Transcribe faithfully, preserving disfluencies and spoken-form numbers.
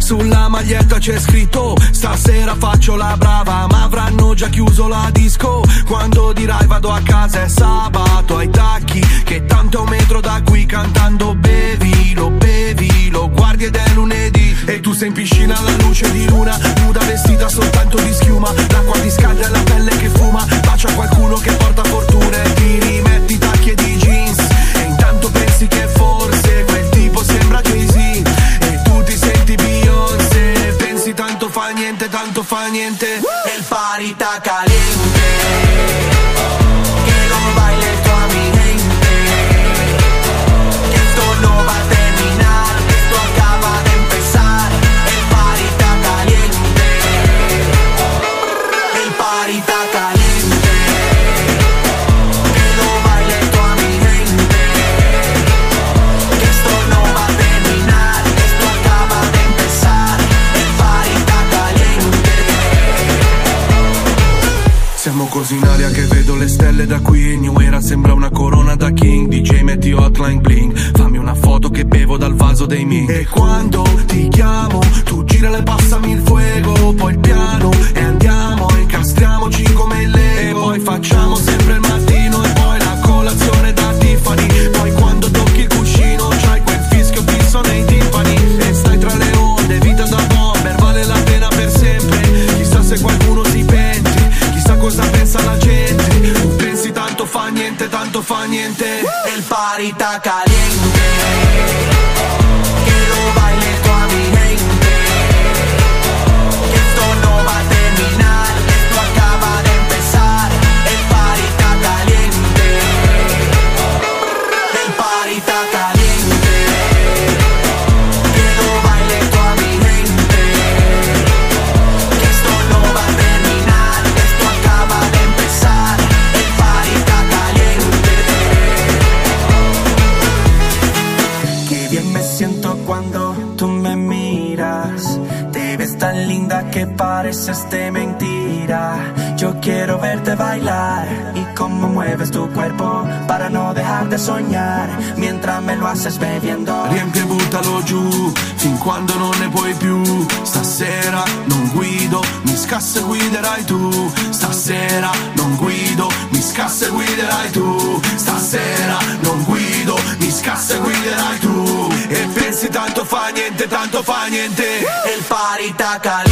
sulla maglietta c'è scritto stasera faccio la brava, ma avranno già chiuso la disco. Quando dirai vado a casa è sabato, ai tacchi che tanto è un metro da qui, cantando bevi, lo bevi, lo guardi ed è lunedì. E tu sei in piscina alla luce di luna, nuda vestita soltanto di schiuma, l'acqua ti scalda e la pelle che fuma, bacia qualcuno che porta fortuna e ti rimetti tacchi e di jeans. E intanto pensi che forse quel tipo sembra Jay-Z e tu ti senti Beyoncé, pensi tanto fa niente, tanto fa niente. El party está caliente, que lo baile toda mi gente, que esto no va a terminar, que esto acaba de empezar. El party está caliente, el party está caliente, que lo baile toda mi gente, que esto no va a terminar, que esto acaba de empezar. El party está caliente. Siamo così in aria che vedo le stelle da qui. New Era sembra una corona da king. D J metti hotline bling, fammi una foto che bevo dal vaso dei Ming. E quando ti chiamo tu gira e passami il fuego, poi il piano e andiamo, incastriamoci come il Lego. E poi facciamo sempre il mattino e poi la colazione da Tiffany. Poi quando tocchi il cuscino c'hai quel fischio fisso nei timpani. E stai tra le onde, vita da bomber, vale la pena per sempre. Chissà se qualcuno si pente, chissà cosa pensa la gente. Tu pensi tanto fa niente, tanto fa niente. El party está caliente, que lo baile toda mi gente, que esto no va a terminar, que esto acaba de empezar. El party está caliente, el party está caliente, que lo baile toda mi gente, que esto no va a terminar, que esto acaba de empezar. El party está caliente. Qué bien me siento cuando tú me miras, te ves tan linda que pareces de mentira. Yo quiero verte bailar y cómo mueves tu cuerpo para no dejar de soñar mientras me lo haces bebiendo. Riempie e buttalo giù fin quando non ne puoi più. Stasera non guido, mi scassa e guiderai tu. Stasera non guido, mi scassa e guiderai tu. Stasera non guido, mi scassa e guiderai tu. E pensi tanto fa niente, tanto fa niente. El party está caliente.